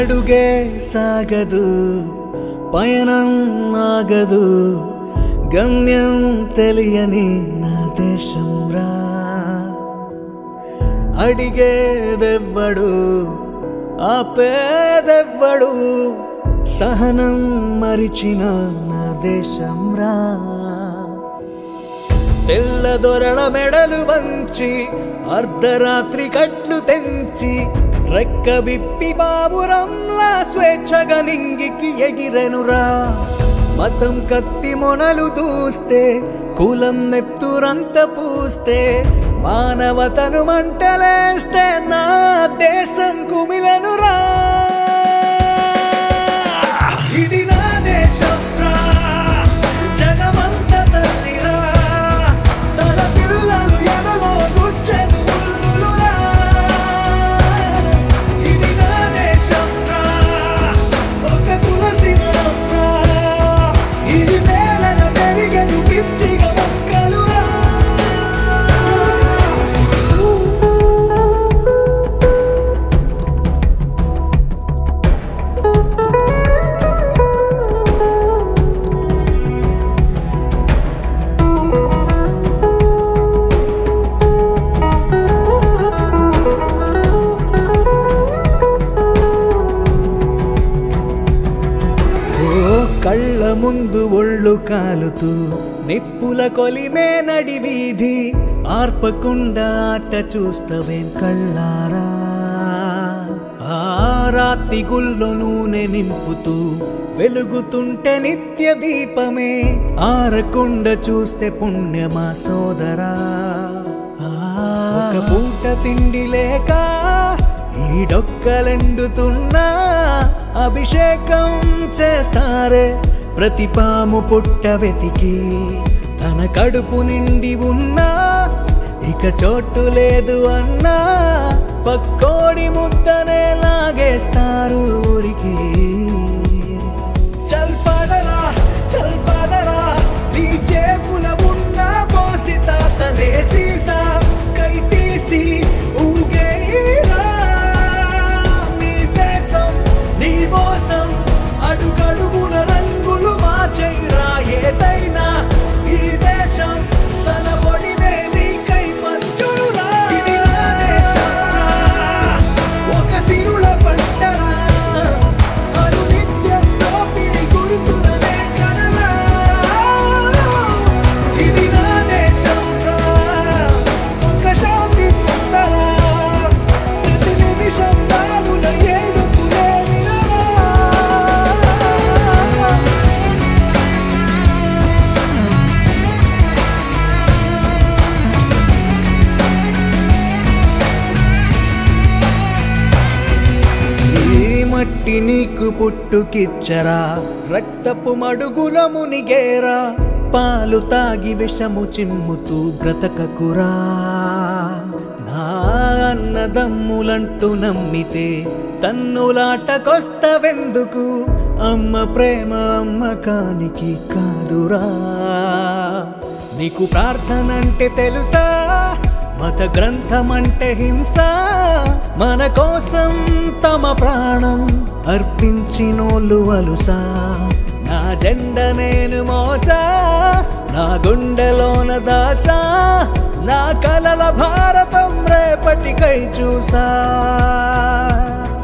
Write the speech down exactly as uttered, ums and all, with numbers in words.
అడుగే సాగదు పయనం ఆగదు గమ్యం తెలియని నా దేశం రా అడిగేదెవ్వడు ఆపేదెవ్వడు సహనం మరిచిన నా దేశం రా తెల్లదొరల మెడలు వంచి అర్ధరాత్రి కట్లు తెంచి రెక్క విప్పి బాబురంలా స్వేచ్ఛగా నింగికి ఎగిరెనురా మతం కత్తి మొనలు దూస్తే కులం నెత్తురంత పూస్తే మానవతను మంటలేస్తే నా దేశం కుమిలెనురా ఇది నా దేశం రా జగమంత తల్లిరా తన పిల్లలు ఎదలో గుచ్చెను ముల్లులురా ఇది నా దేశం రా ఒక తులసి వనం రా ఇది వేలన పెరిగెను పిచ్చిగా మొక్కలురా కళ్ళ ముందు ఒళ్ళు కాలుతూ నిప్పుల కొలిమే నడి వీధి ఆర్పకుండా ఆట చూస్తవేం కళ్ళారా ఆ రాతి గుల్లో నూనె నింపుతూ వెలుగుతుంటే నిత్య దీపమే ఆరకుండా చూస్తే పుణ్యమా సోదరా ఒక పూట తిండి లేక ఈ డొక్కలెండుతున్నా అభిషేకం చేస్తారే ప్రతి పాము పుట్ట వెతికి తన కడుపు నిండి ఉన్నా ఇక చోటు లేదు అన్నా పక్కోడి ముద్దనే లాగేస్తారు ఊరికి చల్ పదరా చల్ పదరా నీ జేబుల ఉన్న పోసి తాతలే సీసా కై తీసి ఊగేరా నీ దేశం నీ మోసం అడుగడుగున రంగులు మార్చైరా ఏదైనా ఈ దేశం తన ఒడినే నీకై పంచురా ఇది నా దేశం ఒక సిరుల పంటరా అను నిత్యం దోపిడి గుర్తుననే కనరా ఇది నా దేశం ఒక శాంతి పుస్తరా ప్రతి నిమిషం దాడుల ఏడుపులే మట్టి నీకు పుట్టుకిచ్చరా రక్తపు మడుగుల మునిగేరా పాలు తాగి విషము చిమ్ముతూ బ్రతకకురా నా అన్నదమ్ములంటూ నమ్మితే తన్నులాటకొస్తవెందుకు అమ్మ ప్రేమ అమ్మకానికి కాదురా నీకు ప్రార్థనంటే తెలుసా మత గ్రంథమంటే హింస మన కోసం తమ ప్రాణం అర్పించినోళ్ళు అలుసా నా జెండ నేను మోసా నా గుండెలోన దాచా నా కలల భారతం రేపటికై చూసా